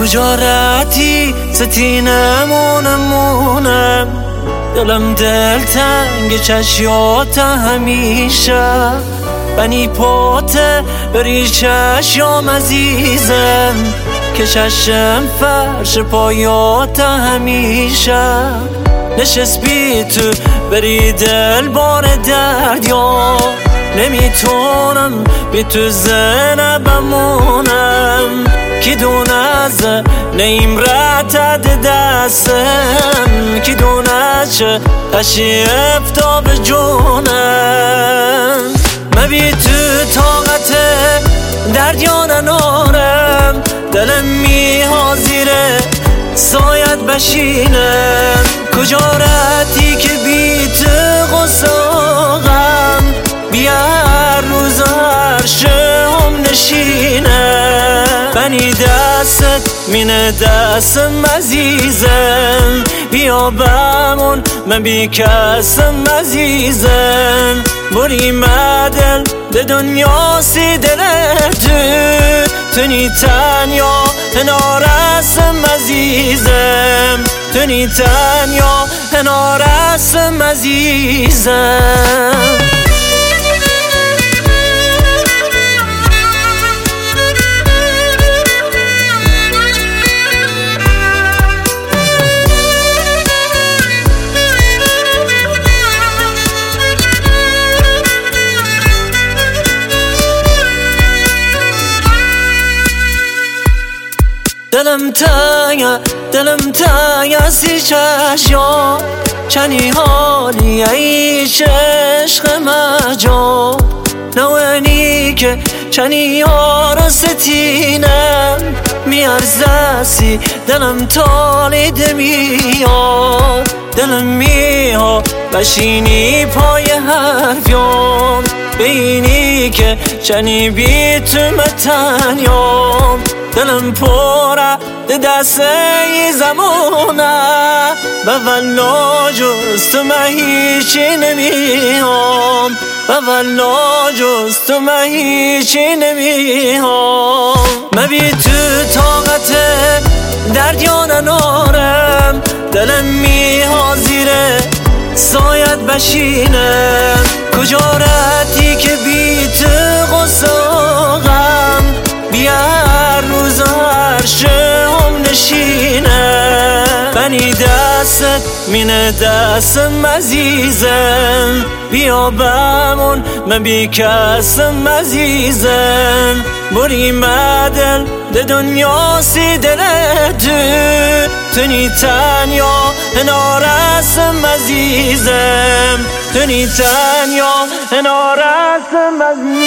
کجا رفتی ستینمونم دلم دلتنگ چشیات همیشه بنی پاته بری چشیام عزیزم که چشم فرش پایات همیشه نشست بی تو بری دل بار درد یا نمیتونم بی تو زنه بمونم کی دونه ز نیم رتد دستم کی دونه چه تشی افتاب جونم من بی تو طاقت دردیان نارم دلم می حاضره سایت بشینم کجا رفتی که بی تو غصه غم بیا روز هر شم نشینم بنی دستت مینه دستم عزیزم بیا بمون من بی کسم عزیزم بری مدل به دنیا سی دل تنی تنیا هنارسم عزیزم تنی تنیا هنارسم عزیزم دلم تنگ سی چشیا چنی حالی ایش عشق مجا نوانی که چنی ها رو ستینم میارزسی دلم تالید میاد دلم میها بشینی پای حرفیام بینی که چنی بی تو متنیام دلم پره دست ای زمونه به والله جز تو من هیچی نمیام به والله جز تو من هیچی نمیام من بی تو طاقت دردیان نارم دلم می حاضره سایت بشینم کجا رفتی که بی تو غصه غم بیا روز هر شم نشینه بنی دستت مینه دستم عزیزم بیا بمون من بی کسم عزیزم بری مدل به دنیا سی دل تنی تنیا هنارسم عزیزم تنی تنیا هنارسم عزیزم